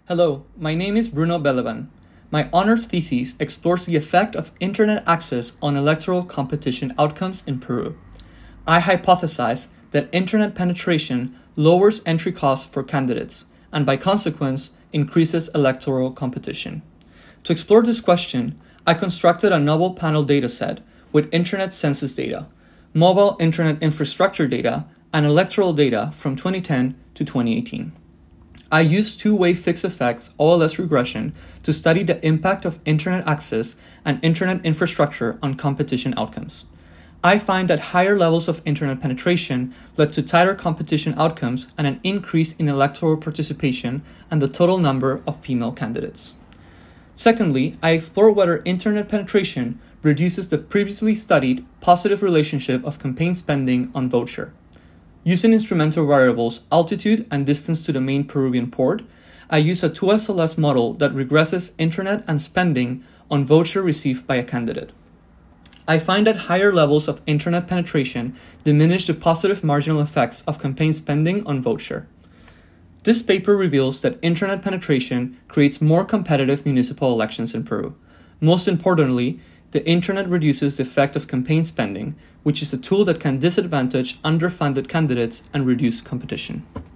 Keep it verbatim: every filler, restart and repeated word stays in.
Hello, my name is Bruno Belevan. My honors thesis explores the effect of internet access on electoral competition outcomes in Peru. I hypothesize that internet penetration lowers entry costs for candidates and by consequence increases electoral competition. To explore this question, I constructed a novel panel dataset with internet census data, mobile internet infrastructure data, and electoral data from twenty ten to twenty eighteen. I used two-way fixed effects O L S regression to study the impact of internet access and internet infrastructure on competition outcomes. I find that higher levels of internet penetration led to tighter competition outcomes and an increase in electoral participation and the total number of female candidates. Secondly, I explore whether internet penetration reduces the previously studied positive relationship of campaign spending on vote share. Using instrumental variables altitude and distance to the main Peruvian port, I use a two S L S model that regresses internet and spending on vote share received by a candidate. I find that higher levels of internet penetration diminish the positive marginal effects of campaign spending on vote share. This paper reveals that internet penetration creates more competitive municipal elections in Peru. Most importantly, the internet reduces the effect of campaign spending, which is a tool that can disadvantage underfunded candidates and reduce competition.